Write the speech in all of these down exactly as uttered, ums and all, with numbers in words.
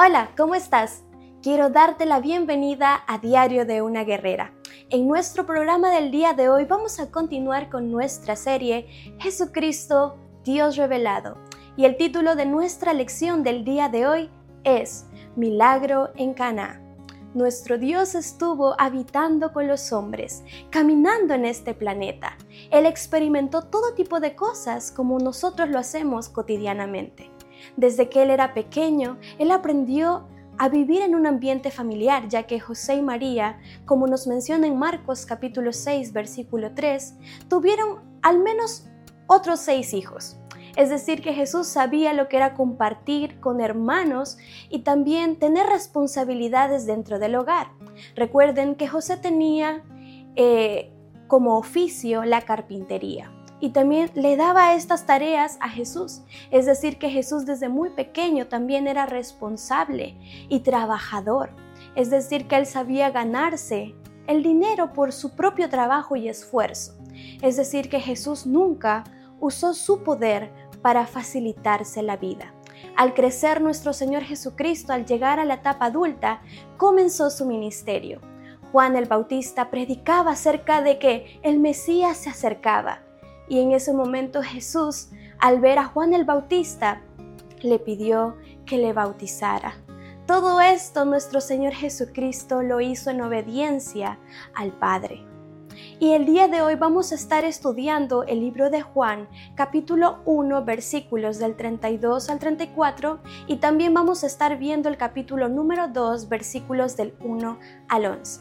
Hola, ¿cómo estás? Quiero darte la bienvenida a Diario de una Guerrera. En nuestro programa del día de hoy vamos a continuar con nuestra serie Jesucristo, Dios revelado. Y el título de nuestra lección del día de hoy es Milagro en Caná. Nuestro Dios estuvo habitando con los hombres, caminando en este planeta. Él experimentó todo tipo de cosas como nosotros lo hacemos cotidianamente. Desde que él era pequeño, él aprendió a vivir en un ambiente familiar, ya que José y María, como nos menciona en Marcos capítulo seis, versículo tres, tuvieron al menos otros seis hijos. Es decir, que Jesús sabía lo que era compartir con hermanos y también tener responsabilidades dentro del hogar. Recuerden que José tenía eh, como oficio la carpintería. Y también le daba estas tareas a Jesús. Es decir, que Jesús desde muy pequeño también era responsable y trabajador. Es decir, que él sabía ganarse el dinero por su propio trabajo y esfuerzo. Es decir, que Jesús nunca usó su poder para facilitarse la vida. Al crecer nuestro Señor Jesucristo, al llegar a la etapa adulta, comenzó su ministerio. Juan el Bautista predicaba acerca de que el Mesías se acercaba. Y en ese momento Jesús, al ver a Juan el Bautista, le pidió que le bautizara. Todo esto nuestro Señor Jesucristo lo hizo en obediencia al Padre. Y el día de hoy vamos a estar estudiando el libro de Juan, capítulo uno, versículos del treinta y dos al treinta y cuatro, y también vamos a estar viendo el capítulo número dos, versículos del uno al once.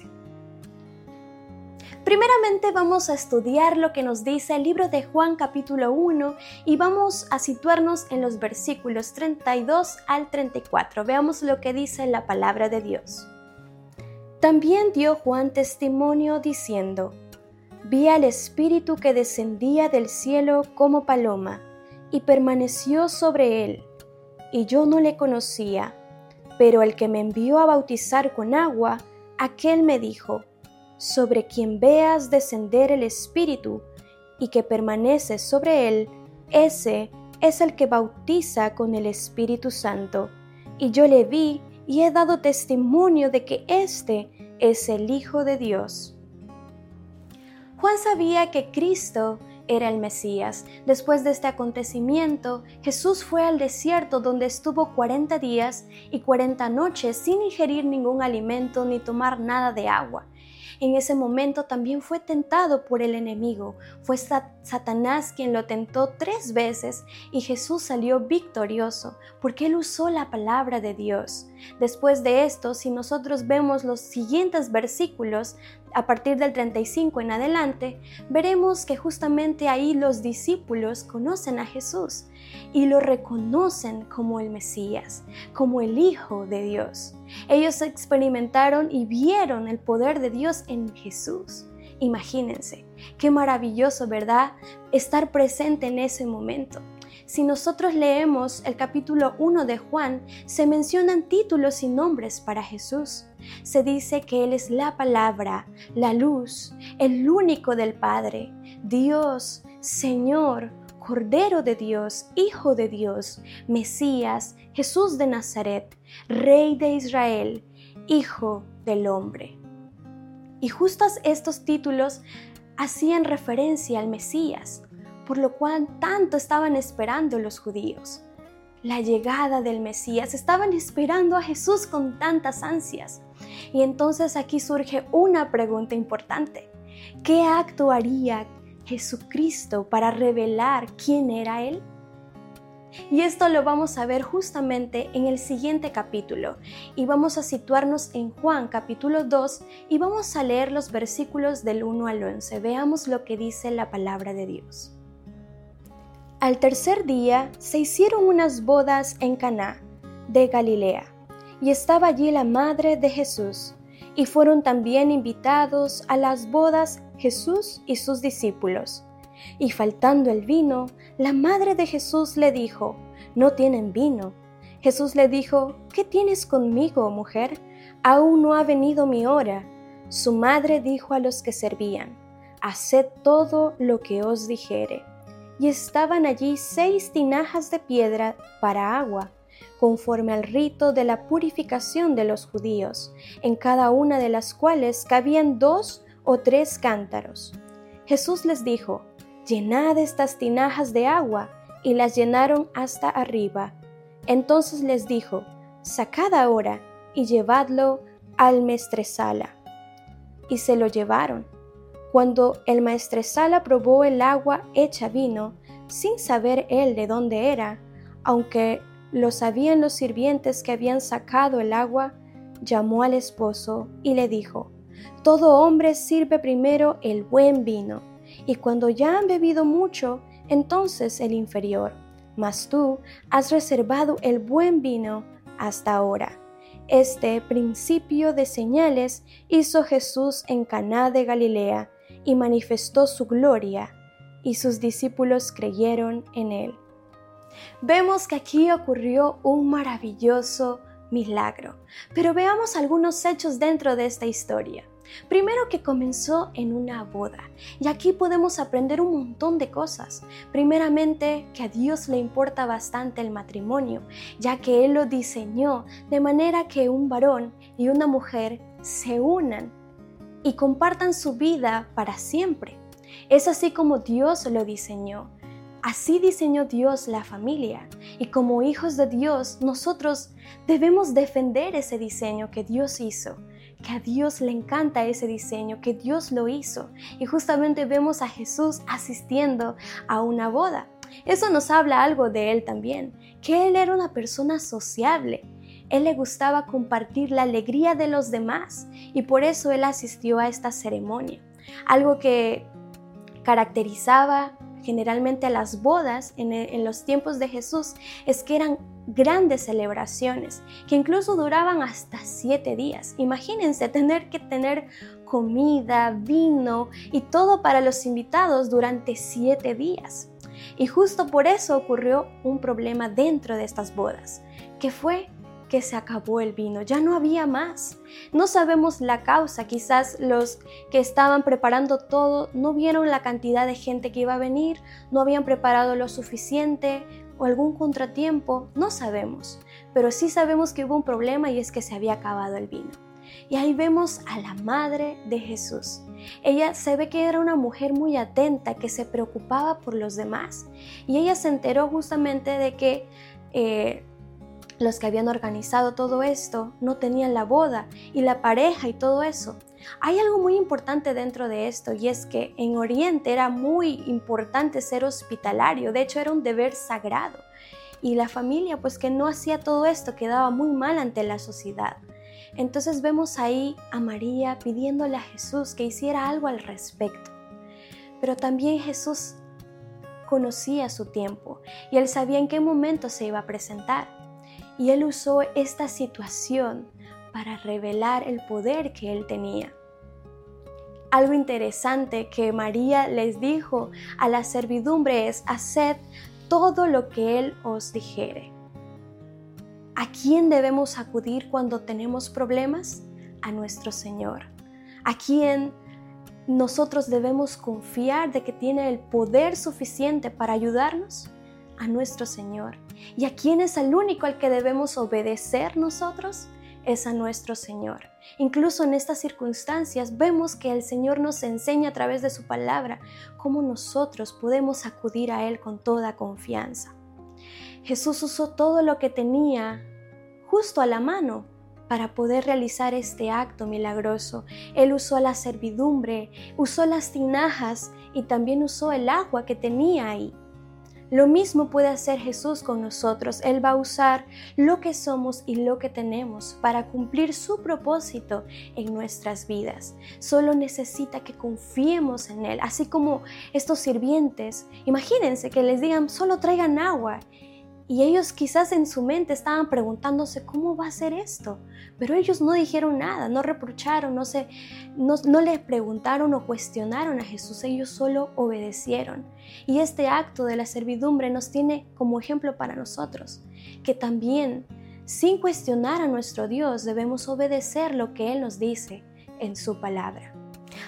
Primeramente vamos a estudiar lo que nos dice el libro de Juan capítulo uno y vamos a situarnos en los versículos treinta y dos al treinta y cuatro. Veamos lo que dice la palabra de Dios. También dio Juan testimonio diciendo: Vi al Espíritu que descendía del cielo como paloma y permaneció sobre él, y yo no le conocía, pero el que me envió a bautizar con agua, aquel me dijo: sobre quien veas descender el Espíritu y que permanece sobre él, ese es el que bautiza con el Espíritu Santo. Y yo le vi y he dado testimonio de que éste es el Hijo de Dios. Juan sabía que Cristo era el Mesías. Después de este acontecimiento, Jesús fue al desierto donde estuvo cuarenta días y cuarenta noches sin ingerir ningún alimento ni tomar nada de agua. En ese momento también fue tentado por el enemigo. Fue Satanás quien lo tentó tres veces y Jesús salió victorioso porque él usó la palabra de Dios. Después de esto, si nosotros vemos los siguientes versículos, a partir del treinta y cinco en adelante, veremos que justamente ahí los discípulos conocen a Jesús y lo reconocen como el Mesías, como el Hijo de Dios. Ellos experimentaron y vieron el poder de Dios en Jesús. Imagínense, qué maravilloso, ¿verdad? Estar presente en ese momento. Si nosotros leemos el capítulo uno de Juan, se mencionan títulos y nombres para Jesús. Se dice que Él es la palabra, la luz, el único del Padre, Dios, Señor, Cordero de Dios, Hijo de Dios, Mesías, Jesús de Nazaret, Rey de Israel, Hijo del Hombre. Y justos estos títulos hacían referencia al Mesías, por lo cual tanto estaban esperando los judíos. La llegada del Mesías, estaban esperando a Jesús con tantas ansias. Y entonces aquí surge una pregunta importante. ¿Qué acto haría Jesucristo para revelar quién era Él? Y esto lo vamos a ver justamente en el siguiente capítulo. Y vamos a situarnos en Juan capítulo dos y vamos a leer los versículos del uno al once. Veamos lo que dice la palabra de Dios. Al tercer día se hicieron unas bodas en Caná de Galilea, y estaba allí la madre de Jesús, y fueron también invitados a las bodas Jesús y sus discípulos. Y faltando el vino, la madre de Jesús le dijo: no tienen vino. Jesús le dijo: ¿qué tienes conmigo, mujer? Aún no ha venido mi hora. Su madre dijo a los que servían: haced todo lo que os dijere. Y estaban allí seis tinajas de piedra para agua, conforme al rito de la purificación de los judíos, en cada una de las cuales cabían dos o tres cántaros. Jesús les dijo: «Llenad estas tinajas de agua», y las llenaron hasta arriba. Entonces les dijo: «Sacad ahora y llevadlo al maestresala». Y se lo llevaron. Cuando el maestresala probó el agua hecha vino, sin saber él de dónde era, aunque lo sabían los sirvientes que habían sacado el agua, llamó al esposo y le dijo: «Todo hombre sirve primero el buen vino, y cuando ya han bebido mucho, entonces el inferior, mas tú has reservado el buen vino hasta ahora». Este principio de señales hizo Jesús en Caná de Galilea y manifestó su gloria, y sus discípulos creyeron en él. Vemos que aquí ocurrió un maravilloso milagro, pero veamos algunos hechos dentro de esta historia. Primero, que comenzó en una boda, y aquí podemos aprender un montón de cosas. Primeramente, que a Dios le importa bastante el matrimonio, ya que Él lo diseñó de manera que un varón y una mujer se unan y compartan su vida para siempre. Es así como Dios lo diseñó. Así diseñó Dios la familia, y como hijos de Dios, nosotros debemos defender ese diseño que Dios hizo, que a Dios le encanta ese diseño, que Dios lo hizo. Y justamente vemos a Jesús asistiendo a una boda. Eso nos habla algo de Él también, que Él era una persona sociable. Él le gustaba compartir la alegría de los demás, y por eso Él asistió a esta ceremonia. Algo que caracterizaba generalmente a las bodas en, en los tiempos de Jesús es que eran grandes celebraciones que incluso duraban hasta siete días. Imagínense tener que tener comida, vino y todo para los invitados durante siete días. Y justo por eso ocurrió un problema dentro de estas bodas, que fue que se acabó el vino, ya no había más. No sabemos la causa, quizás los que estaban preparando todo no vieron la cantidad de gente que iba a venir, no habían preparado lo suficiente o algún contratiempo, no sabemos. Pero sí sabemos que hubo un problema, y es que se había acabado el vino. Y ahí vemos a la madre de Jesús. Ella se ve que era una mujer muy atenta, que se preocupaba por los demás. Y ella se enteró justamente de que eh, los que habían organizado todo esto no tenían la boda y la pareja y todo eso. Hay algo muy importante dentro de esto, y es que en Oriente era muy importante ser hospitalario. De hecho, era un deber sagrado. Y la familia, pues que no hacía todo esto, quedaba muy mal ante la sociedad. Entonces vemos ahí a María pidiéndole a Jesús que hiciera algo al respecto. Pero también Jesús conocía su tiempo, y Él sabía en qué momento se iba a presentar. Y Él usó esta situación para revelar el poder que Él tenía. Algo interesante que María les dijo a la servidumbre es: haced todo lo que Él os dijere. ¿A quién debemos acudir cuando tenemos problemas? A nuestro Señor. ¿A quién nosotros debemos confiar de que tiene el poder suficiente para ayudarnos? A nuestro Señor. ¿Y a quién es el único al que debemos obedecer nosotros? Es a nuestro Señor. Incluso en estas circunstancias vemos que el Señor nos enseña a través de su palabra cómo nosotros podemos acudir a Él con toda confianza. Jesús usó todo lo que tenía justo a la mano para poder realizar este acto milagroso. Él usó la servidumbre, usó las tinajas y también usó el agua que tenía ahí. Lo mismo puede hacer Jesús con nosotros. Él va a usar lo que somos y lo que tenemos para cumplir su propósito en nuestras vidas. Solo necesita que confiemos en Él, así como estos sirvientes. Imagínense que les digan: solo traigan agua. Y ellos quizás en su mente estaban preguntándose: ¿cómo va a ser esto? Pero ellos no dijeron nada, no reprocharon, no, se, no, no le preguntaron o cuestionaron a Jesús. Ellos solo obedecieron. Y este acto de la servidumbre nos tiene como ejemplo para nosotros, que también, sin cuestionar a nuestro Dios, debemos obedecer lo que Él nos dice en su palabra.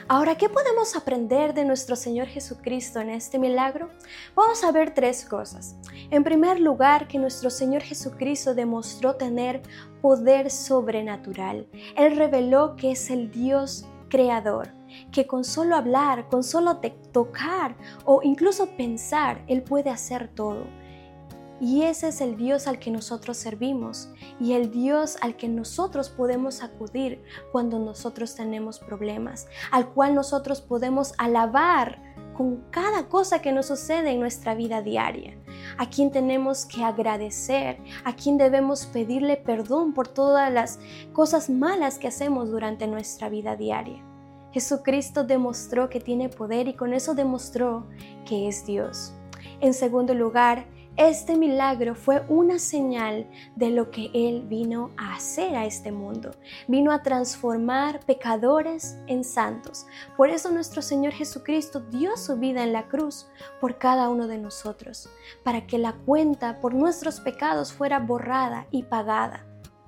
Ahora, ¿qué podemos aprender de nuestro Señor Jesucristo en este milagro? Vamos a ver tres cosas. En primer lugar, que nuestro Señor Jesucristo demostró tener poder sobrenatural. Él reveló que es el Dios creador, que con solo hablar, con solo tocar o incluso pensar, Él puede hacer todo. Y ese es el Dios al que nosotros servimos y el Dios al que nosotros podemos acudir cuando nosotros tenemos problemas, al cual nosotros podemos alabar con cada cosa que nos sucede en nuestra vida diaria, a quien tenemos que agradecer, a quien debemos pedirle perdón por todas las cosas malas que hacemos durante nuestra vida diaria. Jesucristo demostró que tiene poder y con eso demostró que es Dios. En segundo lugar, este milagro fue una señal de lo que Él vino a hacer a este mundo. Vino a transformar pecadores en santos. Por eso nuestro Señor Jesucristo dio su vida en la cruz por cada uno de nosotros, para que la cuenta por nuestros pecados fuera borrada y pagada.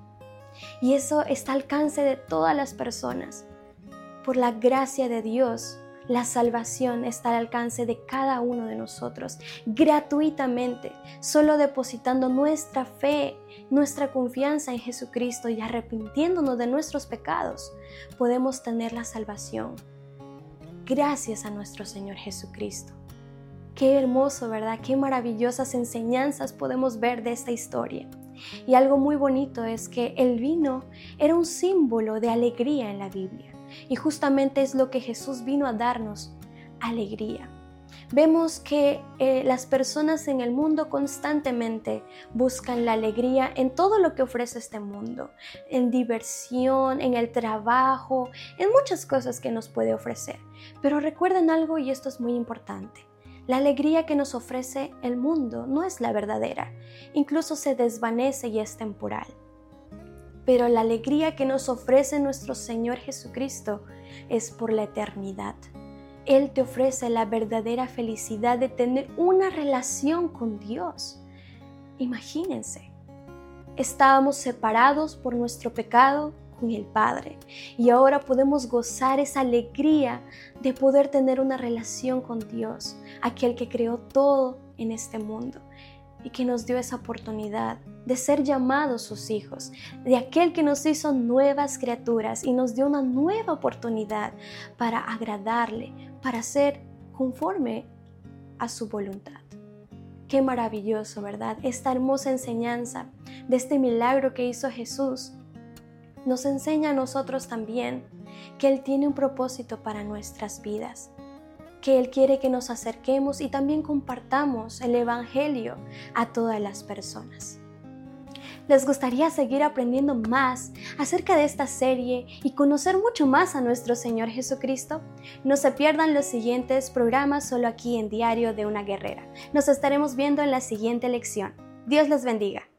Y eso está al alcance de todas las personas. Por la gracia de Dios, la salvación está al alcance de cada uno de nosotros, gratuitamente, solo depositando nuestra fe, nuestra confianza en Jesucristo y arrepintiéndonos de nuestros pecados, podemos tener la salvación. Gracias a nuestro Señor Jesucristo. Qué hermoso, ¿verdad? Qué maravillosas enseñanzas podemos ver de esta historia. Y algo muy bonito es que el vino era un símbolo de alegría en la Biblia. Y justamente es lo que Jesús vino a darnos, alegría. Vemos que eh, las personas en el mundo constantemente buscan la alegría en todo lo que ofrece este mundo, en diversión, en el trabajo, en muchas cosas que nos puede ofrecer. Pero recuerden algo y esto es muy importante. La alegría que nos ofrece el mundo no es la verdadera, incluso se desvanece y es temporal. Pero la alegría que nos ofrece nuestro Señor Jesucristo es por la eternidad. Él te ofrece la verdadera felicidad de tener una relación con Dios. Imagínense, estábamos separados por nuestro pecado con el Padre y ahora podemos gozar esa alegría de poder tener una relación con Dios, aquel que creó todo en este mundo y que nos dio esa oportunidad de ser llamados sus hijos, de aquel que nos hizo nuevas criaturas y nos dio una nueva oportunidad para agradarle, para ser conforme a su voluntad. Qué maravilloso, ¿verdad? Esta hermosa enseñanza de este milagro que hizo Jesús nos enseña a nosotros también que Él tiene un propósito para nuestras vidas, que Él quiere que nos acerquemos y también compartamos el Evangelio a todas las personas. ¿Les gustaría seguir aprendiendo más acerca de esta serie y conocer mucho más a nuestro Señor Jesucristo? No se pierdan los siguientes programas solo aquí en Diario de una Guerrera. Nos estaremos viendo en la siguiente lección. Dios les bendiga.